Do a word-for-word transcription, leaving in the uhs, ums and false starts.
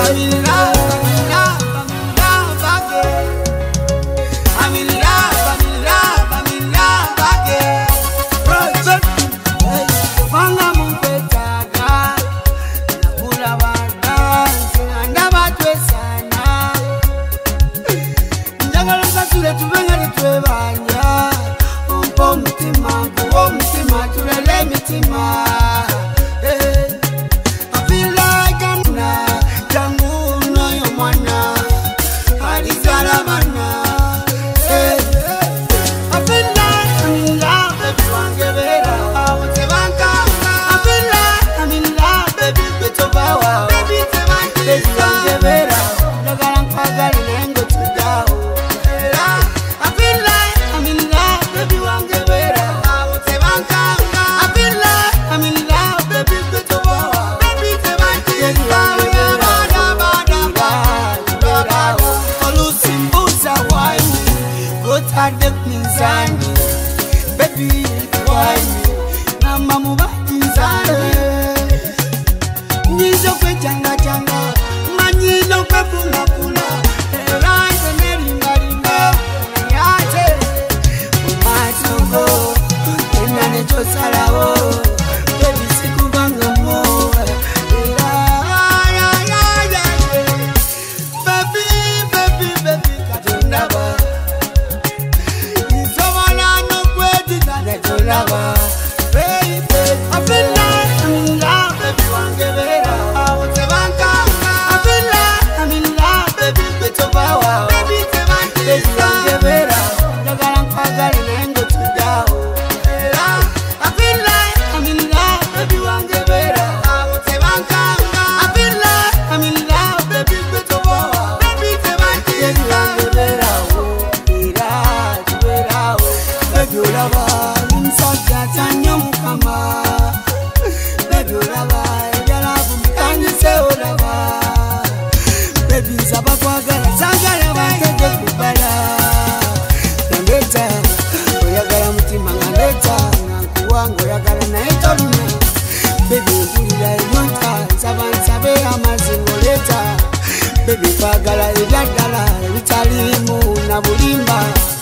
I'm in love, I'm in love, I'm in love again. I'm in love, I'm in love, I'm in love again. Project, hey, fanga mupetaga, nakula badansi, andabatwe sana. Njagala kasule tubengale twebanya, umpo mutima, kuwo mutima, tulele mitima. Baby, why me? Nama mubati zane. Nizo kwe janga janga, manyizo kwe pula pula. Eranze neringa ringa, yate. Umatungo, enane josalawo. Baby siku banga mo. Baby, baby, baby, katundaba. Lover, baby, I feel like I'm in love, baby, one give it up. I feel like I'm in love, baby, it's over, wow. Baby, baby, one give it up. Look at I'm forgetting and go to down. I feel like I'm in love, baby, one give it up. I feel like I'm in love, baby, it's over, wow. Baby, baby, one give it up. Baby, lover. Tanyo mukama baby ulaba yalabu mkanyi se ulaba baby nsaba kwagala sagala batege kubala nambeta oyagala mutima ngandeta nankuwanga oyagala naye tolina baby mpulira ebyonta nsaba nsabe amazingo leta baby kwagala ebyaddala ebitalimu na bulimba